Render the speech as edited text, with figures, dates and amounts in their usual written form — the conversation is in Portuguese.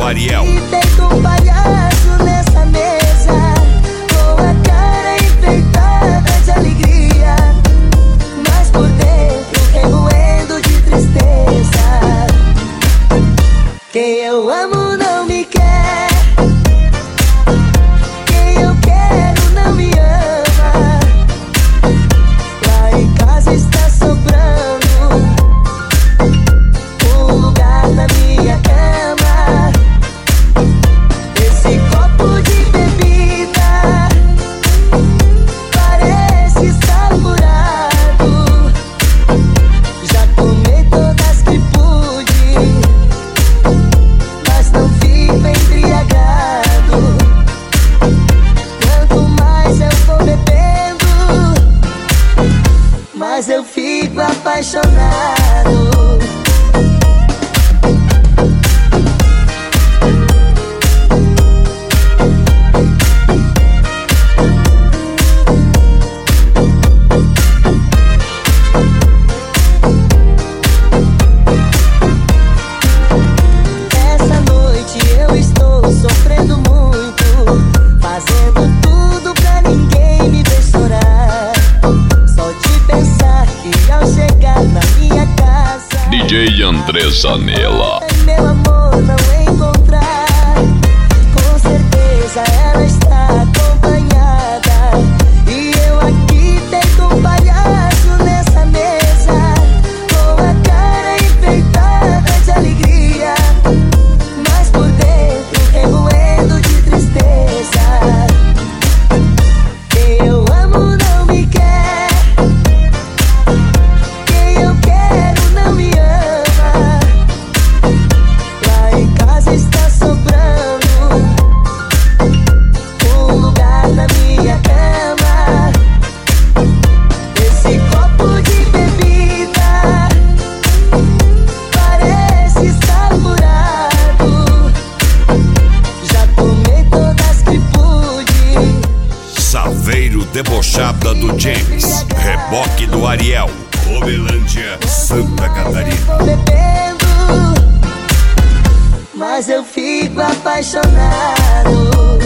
Ariel. Feito um palhaço nessa mesa, com a cara enfeitada de alegria, mas por dentro remoendo de tristeza. Quem eu amo não me quer, quem eu quero não me ama. Lá em casa está sobrando um lugar na minha cama. Esse copo de bebida parece estar furado. Já tomei todas que pude, mas não fico embriagado. Quanto mais eu vou bebendo, mais eu fico apaixonado. Essa noite eu estou sofrendo muito, fazendo tudo pra ninguém me ver chorar. Só de pensar que ao chegar na minha casa, DJ André Zanella. meu amor não encontrar. Com certeza ela está acompanhada, e eu aqui feito um palhaço nessa mesa, com a cara enfeitada de alegria, mas por dentro remoendo de tristeza. Quem eu amo não me quer, quem eu quero não me ama. Lá em casa está sobrando um lugar na minha cama. Esse copo de bebida parece estar furado. Já tomei todas que pude. Saveiro debochada do James, reboque do Ariel, Romelândia, Santa Catarina. Vou bebendo, mas eu fico apaixonado.